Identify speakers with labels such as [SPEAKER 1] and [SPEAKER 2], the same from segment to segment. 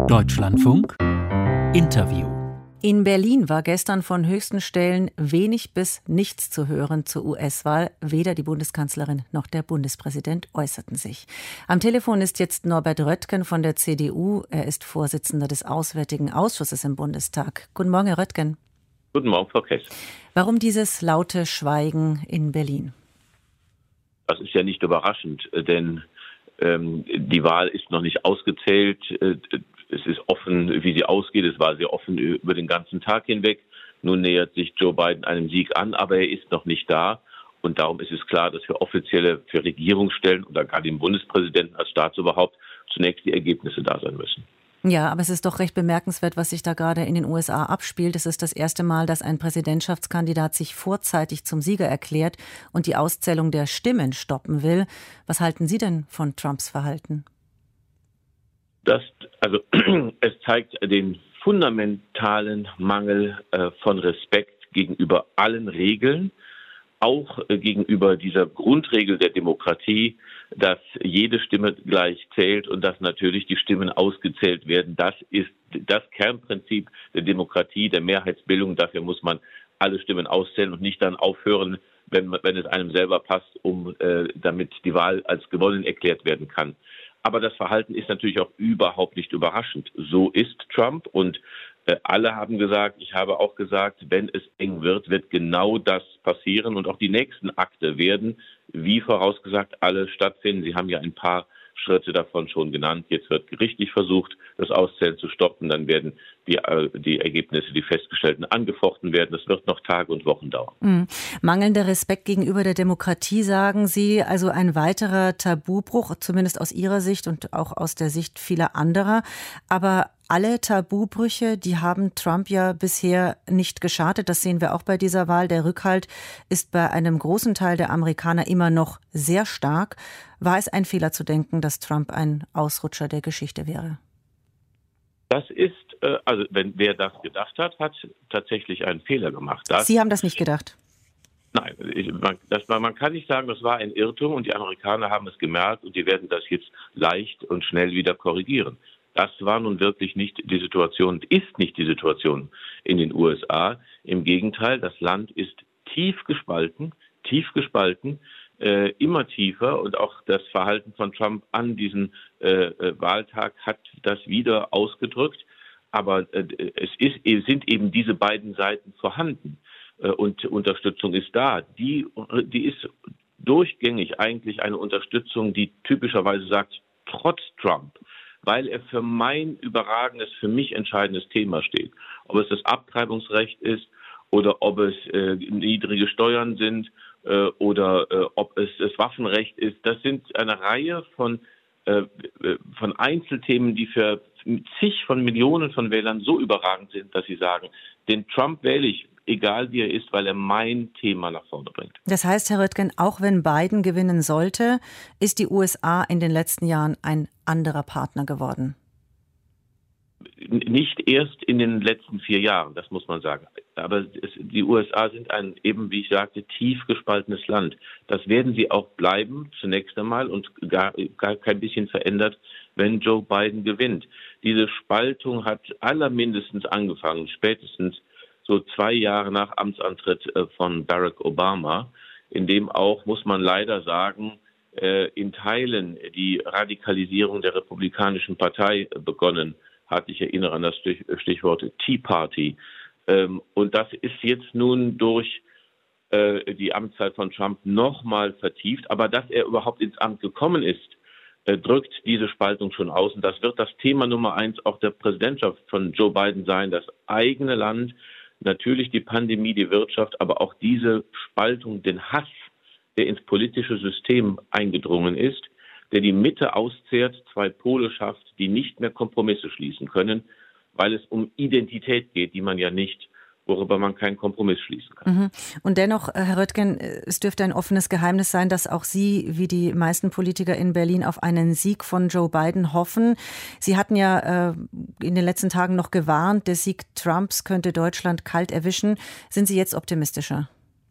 [SPEAKER 1] Deutschlandfunk Interview.
[SPEAKER 2] In Berlin war gestern von höchsten Stellen wenig bis nichts zu hören zur US-Wahl. Weder die Bundeskanzlerin noch der Bundespräsident äußerten sich. Am Telefon ist jetzt Norbert Röttgen von der CDU. Er ist Vorsitzender des Auswärtigen Ausschusses im Bundestag. Guten Morgen, Herr Röttgen.
[SPEAKER 3] Guten Morgen, Frau Kess.
[SPEAKER 2] Warum dieses laute Schweigen in Berlin?
[SPEAKER 3] Das ist ja nicht überraschend, denn die Wahl ist noch nicht ausgezählt. Es ist offen, wie sie ausgeht. Es war sehr offen über den ganzen Tag hinweg. Nun nähert sich Joe Biden einem Sieg an, aber er ist noch nicht da. Und darum ist es klar, dass für Regierungsstellen oder gar den Bundespräsidenten als Staatsoberhaupt zunächst die Ergebnisse da sein müssen.
[SPEAKER 2] Ja, aber es ist doch recht bemerkenswert, was sich da gerade in den USA abspielt. Es ist das erste Mal, dass ein Präsidentschaftskandidat sich vorzeitig zum Sieger erklärt und die Auszählung der Stimmen stoppen will. Was halten Sie denn von Trumps Verhalten?
[SPEAKER 3] Es zeigt den fundamentalen Mangel von Respekt gegenüber allen Regeln, auch gegenüber dieser Grundregel der Demokratie, dass jede Stimme gleich zählt und dass natürlich die Stimmen ausgezählt werden. Das ist das Kernprinzip der Demokratie, der Mehrheitsbildung. Dafür muss man alle Stimmen auszählen und nicht dann aufhören, wenn es einem selber passt, damit die Wahl als gewonnen erklärt werden kann. Aber das Verhalten ist natürlich auch überhaupt nicht überraschend. So ist Trump und alle haben gesagt, ich habe auch gesagt, wenn es eng wird, wird genau das passieren und auch die nächsten Akte werden, wie vorausgesagt, alle stattfinden. Sie haben ja ein paar Schritte davon schon genannt. Jetzt wird gerichtlich versucht, das Auszählen zu stoppen. Dann werden die Ergebnisse, die festgestellten, angefochten werden. Das wird noch Tage und Wochen dauern.
[SPEAKER 2] Mangelnder Respekt gegenüber der Demokratie, sagen Sie, also ein weiterer Tabubruch, zumindest aus Ihrer Sicht und auch aus der Sicht vieler anderer. Aber alle Tabubrüche, die haben Trump ja bisher nicht geschadet. Das sehen wir auch bei dieser Wahl. Der Rückhalt ist bei einem großen Teil der Amerikaner immer noch sehr stark. War es ein Fehler zu denken, dass Trump ein Ausrutscher der Geschichte wäre?
[SPEAKER 3] Das ist, wer das gedacht hat, hat tatsächlich einen Fehler gemacht.
[SPEAKER 2] Sie haben das nicht gedacht?
[SPEAKER 3] Nein, man kann nicht sagen, das war ein Irrtum und die Amerikaner haben es gemerkt und die werden das jetzt leicht und schnell wieder korrigieren. Das war nun wirklich nicht die Situation, ist nicht die Situation in den USA. Im Gegenteil, das Land ist tief gespalten, immer tiefer und auch das Verhalten von Trump an diesem Wahltag hat das wieder ausgedrückt. Aber sind eben diese beiden Seiten vorhanden und Unterstützung ist da. Die ist durchgängig eigentlich eine Unterstützung, die typischerweise sagt, trotz Trump, weil er für mein überragendes, für mich entscheidendes Thema steht. Ob es das Abtreibungsrecht ist oder ob es niedrige Steuern sind oder ob es das Waffenrecht ist. Das sind eine Reihe von Einzelthemen, die für zig von Millionen von Wählern so überragend sind, dass sie sagen, den Trump wähle ich, egal wie er ist, weil er mein Thema nach vorne bringt.
[SPEAKER 2] Das heißt, Herr Röttgen, auch wenn Biden gewinnen sollte, ist die USA in den letzten Jahren ein anderer Partner geworden?
[SPEAKER 3] Nicht erst in den letzten 4 Jahren, das muss man sagen. Aber die USA sind eben wie ich sagte, tief gespaltenes Land. Das werden sie auch bleiben, zunächst einmal, und gar kein bisschen verändert, wenn Joe Biden gewinnt. Diese Spaltung hat allermindestens angefangen, spätestens so 2 Jahre nach Amtsantritt von Barack Obama, in dem auch, muss man leider sagen, in Teilen die Radikalisierung der Republikanischen Partei begonnen hat. Ich erinnere an das Stichwort Tea Party. Und das ist jetzt nun durch die Amtszeit von Trump nochmal vertieft. Aber dass er überhaupt ins Amt gekommen ist, drückt diese Spaltung schon aus. Und das wird das Thema Nummer 1 auch der Präsidentschaft von Joe Biden sein. Das eigene Land, natürlich die Pandemie, die Wirtschaft, aber auch diese Spaltung, den Hass, der ins politische System eingedrungen ist, der die Mitte auszehrt, 2 Pole schafft, die nicht mehr Kompromisse schließen können, weil es um Identität geht, die man ja nicht, worüber man keinen Kompromiss schließen kann.
[SPEAKER 2] Und dennoch, Herr Röttgen, es dürfte ein offenes Geheimnis sein, dass auch Sie, wie die meisten Politiker in Berlin, auf einen Sieg von Joe Biden hoffen. Sie hatten ja in den letzten Tagen noch gewarnt, der Sieg Trumps könnte Deutschland kalt erwischen. Sind Sie jetzt optimistischer?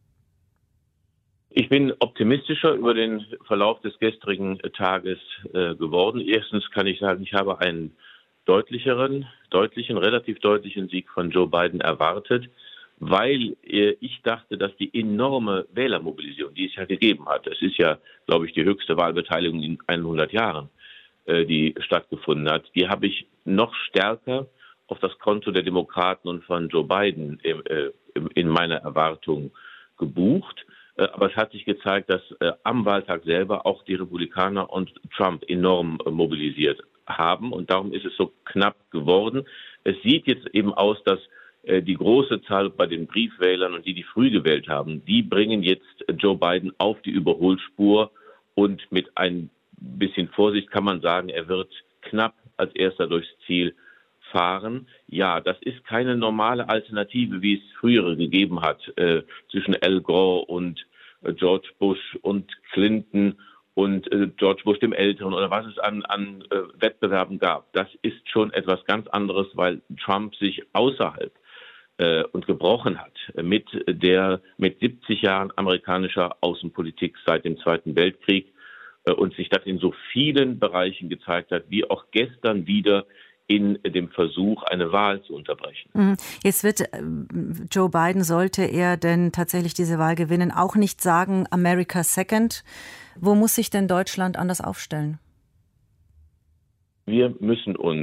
[SPEAKER 3] Ich bin optimistischer über den Verlauf des gestrigen Tages geworden. Erstens kann ich sagen, ich habe einen relativ deutlichen Sieg von Joe Biden erwartet, weil ich dachte, dass die enorme Wählermobilisierung, die es ja gegeben hat, es ist ja, glaube ich, die höchste Wahlbeteiligung in 100 Jahren, die stattgefunden hat, die habe ich noch stärker auf das Konto der Demokraten und von Joe Biden in meiner Erwartung gebucht. Aber es hat sich gezeigt, dass am Wahltag selber auch die Republikaner und Trump enorm mobilisiert haben. Und darum ist es so knapp geworden. Es sieht jetzt eben aus, dass die große Zahl bei den Briefwählern und die früh gewählt haben, die bringen jetzt Joe Biden auf die Überholspur. Und mit ein bisschen Vorsicht kann man sagen, er wird knapp als erster durchs Ziel fahren. Ja, das ist keine normale Alternative, wie es frühere gegeben hat, zwischen Al Gore und George Bush und Clinton und George Bush dem Älteren oder was es an Wettbewerben gab. Das ist schon etwas ganz anderes, weil Trump sich außerhalb und gebrochen hat mit 70 Jahren amerikanischer Außenpolitik seit dem Zweiten Weltkrieg und sich das in so vielen Bereichen gezeigt hat, wie auch gestern wieder in dem Versuch, eine Wahl zu unterbrechen.
[SPEAKER 2] Jetzt wird Joe Biden, sollte er denn tatsächlich diese Wahl gewinnen, auch nicht sagen, America Second. Wo muss sich denn Deutschland anders aufstellen?
[SPEAKER 3] Wir müssen uns,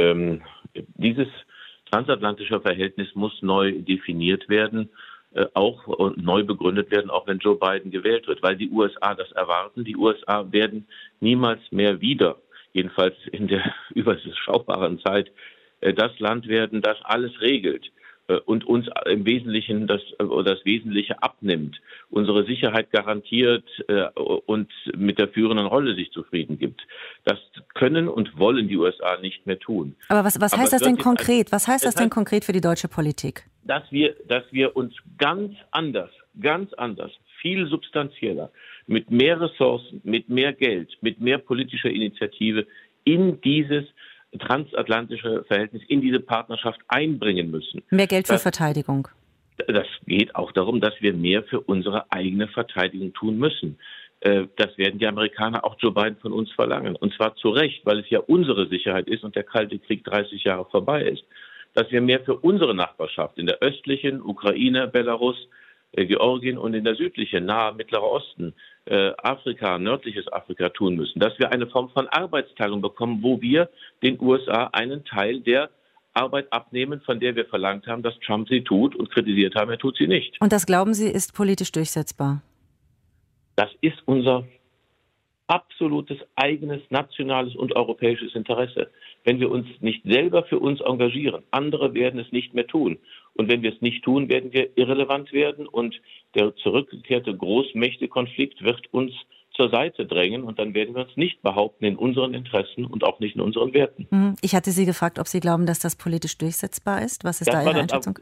[SPEAKER 3] dieses transatlantische Verhältnis muss neu definiert werden, auch neu begründet werden, auch wenn Joe Biden gewählt wird, weil die USA das erwarten. Die USA werden niemals mehr wieder, jedenfalls in der überschaubaren Zeit, das Land werden, das alles regelt und uns im Wesentlichen das Wesentliche abnimmt, unsere Sicherheit garantiert und mit der führenden Rolle sich zufrieden gibt. Das können und wollen die USA nicht mehr tun.
[SPEAKER 2] Aber was heißt das denn konkret? Was heißt das denn konkret für die deutsche Politik?
[SPEAKER 3] Dass wir uns ganz anders, viel substanzieller, mit mehr Ressourcen, mit mehr Geld, mit mehr politischer Initiative in dieses transatlantische Verhältnis, in diese Partnerschaft einbringen müssen.
[SPEAKER 2] Mehr Geld für Verteidigung.
[SPEAKER 3] Das geht auch darum, dass wir mehr für unsere eigene Verteidigung tun müssen. Das werden die Amerikaner, auch Joe Biden, von uns verlangen. Und zwar zu Recht, weil es ja unsere Sicherheit ist und der Kalte Krieg 30 Jahre vorbei ist. Dass wir mehr für unsere Nachbarschaft in der östlichen Ukraine, Belarus, Georgien und in der südlichen, nahe Mittlerer Osten, Afrika, nördliches Afrika tun müssen. Dass wir eine Form von Arbeitsteilung bekommen, wo wir den USA einen Teil der Arbeit abnehmen, von der wir verlangt haben, dass Trump sie tut und kritisiert haben, er tut sie nicht.
[SPEAKER 2] Und das, glauben Sie, ist politisch durchsetzbar?
[SPEAKER 3] Das ist unser absolutes eigenes nationales und europäisches Interesse. Wenn wir uns nicht selber für uns engagieren, andere werden es nicht mehr tun. Und wenn wir es nicht tun, werden wir irrelevant werden und der zurückgekehrte Großmächtekonflikt wird uns zur Seite drängen und dann werden wir uns nicht behaupten in unseren Interessen und auch nicht in unseren Werten.
[SPEAKER 2] Ich hatte Sie gefragt, ob Sie glauben, dass das politisch durchsetzbar ist. Was ist da Ihre Einschätzung?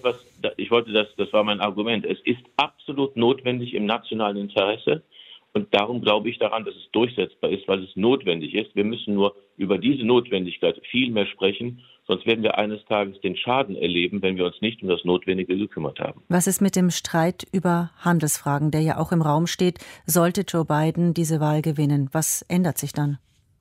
[SPEAKER 3] Das war mein Argument. Es ist absolut notwendig im nationalen Interesse. Und darum glaube ich daran, dass es durchsetzbar ist, weil es notwendig ist. Wir müssen nur über diese Notwendigkeit viel mehr sprechen, sonst werden wir eines Tages den Schaden erleben, wenn wir uns nicht um das Notwendige gekümmert haben.
[SPEAKER 2] Was ist mit dem Streit über Handelsfragen, der ja auch im Raum steht? Sollte Joe Biden diese Wahl gewinnen, was ändert sich dann?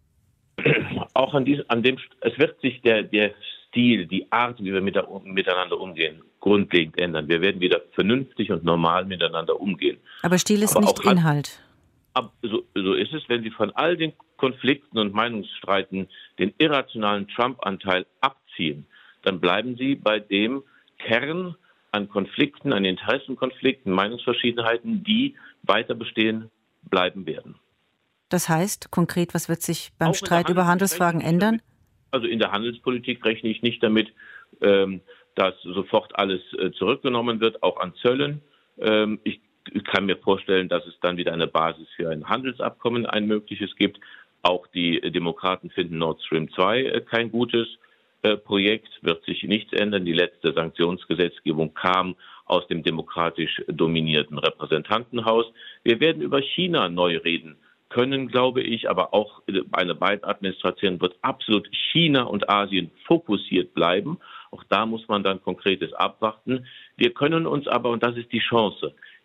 [SPEAKER 3] Auch es wird sich der Stil, die Art, wie wir miteinander umgehen, grundlegend ändern. Wir werden wieder vernünftig und normal miteinander umgehen.
[SPEAKER 2] Aber Stil ist nicht Inhalt.
[SPEAKER 3] So ist es, wenn Sie von all den Konflikten und Meinungsstreiten den irrationalen Trump-Anteil abziehen, dann bleiben Sie bei dem Kern an Konflikten, an Interessenkonflikten, Meinungsverschiedenheiten, die weiter bestehen bleiben werden.
[SPEAKER 2] Das heißt, konkret, was wird sich beim Streit über Handelsfragen ändern?
[SPEAKER 3] Also in der Handelspolitik rechne ich nicht damit, dass sofort alles zurückgenommen wird, auch an Zöllen. Ich kann mir vorstellen, dass es dann wieder eine Basis für ein Handelsabkommen, ein mögliches gibt. Auch die Demokraten finden Nord Stream 2 kein gutes Projekt, wird sich nichts ändern. Die letzte Sanktionsgesetzgebung kam aus dem demokratisch dominierten Repräsentantenhaus. Wir werden über China neu reden können, glaube ich, aber auch eine Biden-Administration wird absolut China und Asien fokussiert bleiben. Auch da muss man dann Konkretes abwarten. Wir können uns aber, und das ist die Chance,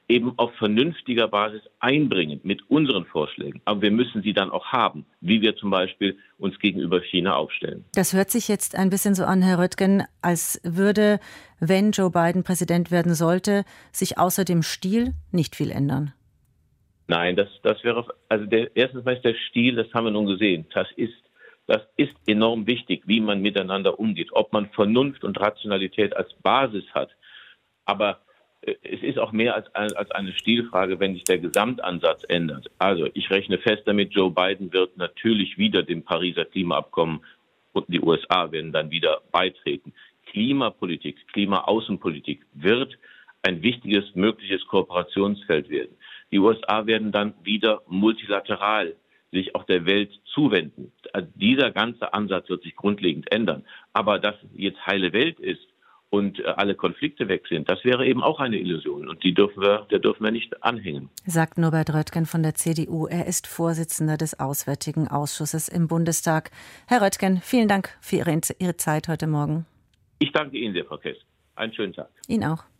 [SPEAKER 3] eben auf vernünftiger Basis einbringen mit unseren Vorschlägen. Aber wir müssen sie dann auch haben, wie wir zum Beispiel uns gegenüber China aufstellen.
[SPEAKER 2] Das hört sich jetzt ein bisschen so an, Herr Röttgen, als würde, wenn Joe Biden Präsident werden sollte, sich außer dem Stil nicht viel ändern.
[SPEAKER 3] Nein, das wäre, also erstens mal ist der Stil, das haben wir nun gesehen, das ist enorm wichtig, wie man miteinander umgeht, ob man Vernunft und Rationalität als Basis hat. Aber es ist auch mehr als eine Stilfrage, wenn sich der Gesamtansatz ändert. Also ich rechne fest damit, Joe Biden wird natürlich wieder dem Pariser Klimaabkommen und die USA werden dann wieder beitreten. Klimapolitik, Klimaaußenpolitik wird ein wichtiges mögliches Kooperationsfeld werden. Die USA werden dann wieder multilateral sich auch der Welt zuwenden. Also dieser ganze Ansatz wird sich grundlegend ändern. Aber dass jetzt heile Welt ist und alle Konflikte weg sind, das wäre eben auch eine Illusion. Und der dürfen wir nicht anhängen.
[SPEAKER 2] Sagt Norbert Röttgen von der CDU. Er ist Vorsitzender des Auswärtigen Ausschusses im Bundestag. Herr Röttgen, vielen Dank für Ihre Zeit heute Morgen.
[SPEAKER 3] Ich danke Ihnen sehr, Frau Kess. Einen schönen Tag.
[SPEAKER 2] Ihnen auch.